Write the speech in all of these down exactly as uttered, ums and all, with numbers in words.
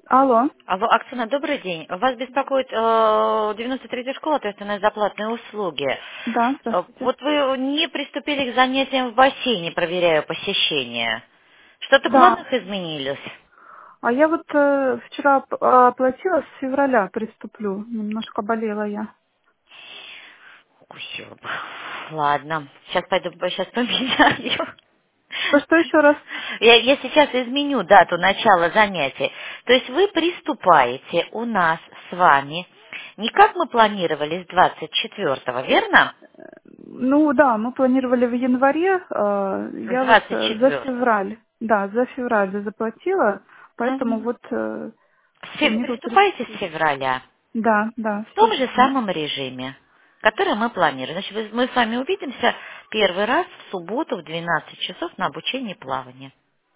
Алло. Алло, Оксана, добрый день. Вас беспокоит э, девяносто третья школа, ответственная за платные услуги. Да, Э, здравствуйте. Вот вы не приступили к занятиям в бассейне, проверяя посещение. Что-то в Да. планах изменилось? А я вот э, вчера п- а, оплатила, с февраля приступлю. Немножко болела я. Укусила бы. Ладно, сейчас пойду, сейчас поменяю. Что, что еще раз? Я, я сейчас изменю дату начала занятий. То есть вы приступаете у нас с вами, не как мы планировали, с двадцать четвёртого, верно? Ну да, мы планировали в январе. э, С я вот двадцать э, за четвёртого. февраль, да, за февраль заплатила, поэтому вот э, С фев- планирую Приступаете с приступить. февраля Да, да, в все том же верно. самом режиме, который мы планируем. Значит, вы- мы с вами увидимся первый раз в субботу в двенадцать часов на обучение плавания.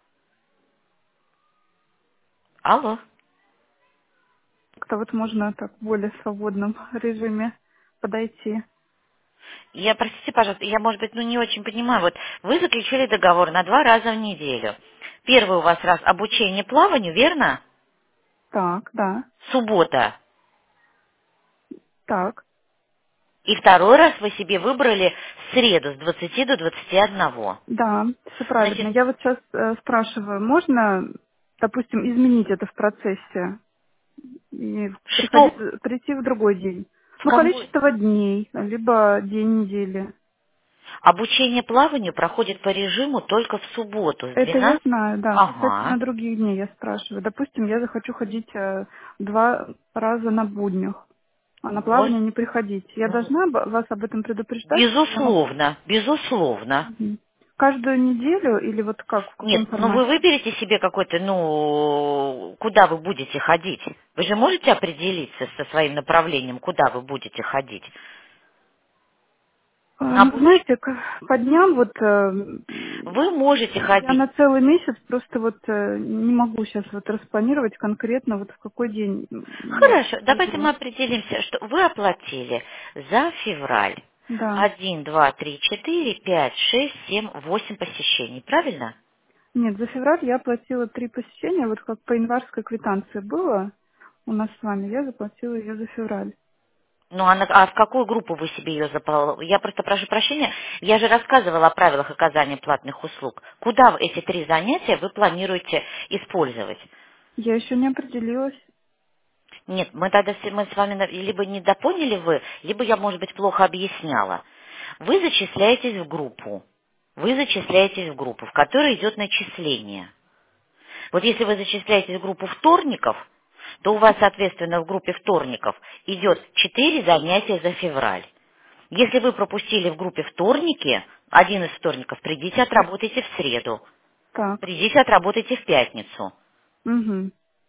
Алло. Как-то вот можно так в более свободном режиме подойти. Я, простите, пожалуйста, я, может быть, ну не очень понимаю. Вот вы заключили договор на два раза в неделю. Первый у вас раз обучение плаванию, верно? Так, да, Суббота. так. И второй раз вы себе выбрали среду с двадцати до двадцати одного. Да, все правильно. Значит, Я вот сейчас э, спрашиваю, можно, допустим, изменить это в процессе и приходить, что прийти в другой день? в Ну, какой количество дней, либо день недели. обучение плаванию проходит по режиму только в субботу с Это я двенадцати. знаю, да. Ага. Касательно других дней я спрашиваю. Допустим, я захочу ходить э, два раза на буднях, а на Может, плавание не приходить. Я м, должна об- вас об этом предупреждать, что я могу... безусловно, безусловно. Мгм. Каждую неделю или вот как, в Нет, каком ну вы формате? выберете себе какой-то, ну, куда вы будете ходить. Вы же можете определиться со своим направлением, куда вы будете ходить. А, На Ну, обуч- знаете, к- по дням вот э, Вы можете я ходить. на целый месяц просто вот э, не могу сейчас вот распланировать конкретно вот в какой день м, я Хорошо, давайте мы пойду. определимся, что вы оплатили за февраль Да. один, два, три, четыре, пять, шесть, семь, восемь посещений, правильно? Нет, за февраль я оплатила три посещения, вот как по январской квитанции было у нас с вами, я заплатила ее за февраль. Ну, а, на- а в какую группу вы себе ее запал? Я просто прошу прощения, я же рассказывала о правилах оказания платных услуг. Куда вы эти три занятия вы планируете использовать? Я еще не определилась. Нет, мы тогда с- мы с вами на- либо не допоняли вы, либо я, может быть, плохо объясняла. Вы зачисляетесь в группу. Вы зачисляетесь в группу, в которой идет начисление. Вот если вы зачисляетесь в группу вторников, то у вас, соответственно, в группе вторников идет четыре занятия за февраль. Если вы пропустили в группе вторники, один из вторников, придите, отработайте в среду. Так. Придите, отработайте в пятницу. Угу.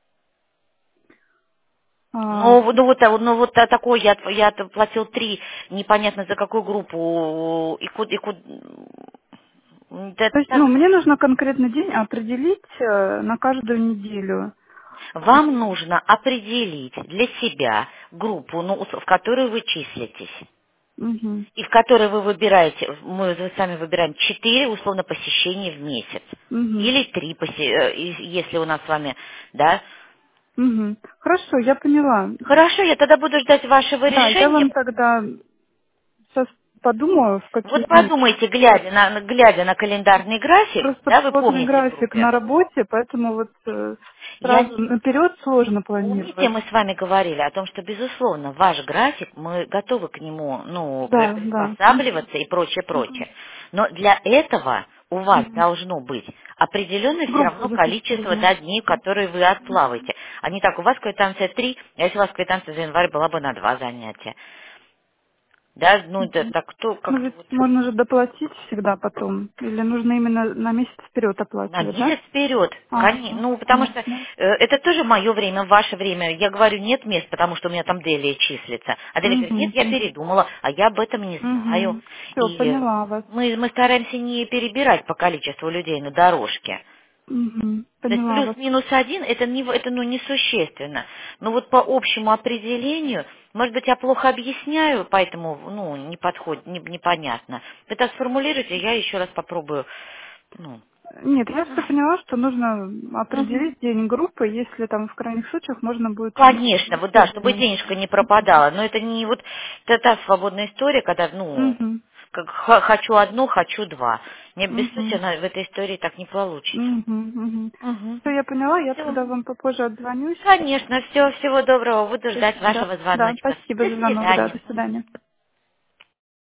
А, Ну, в- ну вот, а вот- ну вот а такой я, я платил три, непонятно за какую группу и куда, и куда, да то есть, так. ну, мне нужно конкретный день определить э, на каждую неделю. Вам нужно определить для себя группу, ну, ус- в которую вы числитесь. Угу. И в которой вы выбираете, мы с вами выбираем четыре условно посещения в месяц. Угу. Или три, посе- э, и- если у нас с вами, да. Угу. Хорошо, я поняла. Хорошо, я тогда буду ждать вашего Да, я решения. вам тогда сейчас подумаю, в какие Вот дни. подумайте, Сейчас глядя на, глядя на календарный график, просто да, вы плотный помните в график на группе. работе, поэтому вот э, Я сразу наперед сложно Помните, планировать. мы с вами говорили о том, что, безусловно, ваш график, мы готовы к нему, ну, при- Да, да. Мгм. приспосабливаться и прочее, Мгм. прочее. Но для этого у вас Мгм. должно быть определенное все Группа равно количество, записывания. да, дней, которые вы отплаваете. А не так, у вас квитанция три, а если у вас квитанция за январь была бы на два занятия. Да, ну, это так, кто, Ну как-то ведь вот можно же доплатить всегда потом. Или нужно именно на месяц вперед на оплачивать, да? месяц вперед, коне- Ага, ну, потому что э, ясно. это тоже мое время, ваше время. Я говорю, нет мест, потому что у меня там Делия числится. А Делия говорит, нет, Угу. я передумала, а я об этом не знаю. Угу. Все, И поняла вас. мы, мы стараемся не перебирать по количеству людей на дорожке. Угу. То есть Поняла вас. плюс-минус один, это, не, это ну, несущественно. Но вот по общему определению, может быть, я плохо объясняю, поэтому ну, не подходит, не- непонятно. Вы так сформулируйте, я еще раз попробую, ну, Нет, я все поняла, что нужно Мгм. определить день группы, если там в крайних случаях можно будет Конечно, вот да, чтобы исследование. денежка не пропадала. Но это не вот та, та свободная история, когда, ну, Угу, как х- хочу одно, хочу два. Не угу, обессудьте, в этой истории так не получится. угу, угу. Угу. Все, я поняла, я Все. тогда вам попозже отзвонюсь. Конечно, все, всего доброго. Буду Всё, ждать Да, вашего да, звоночка. спасибо До за звонок, да, до свидания. свидания.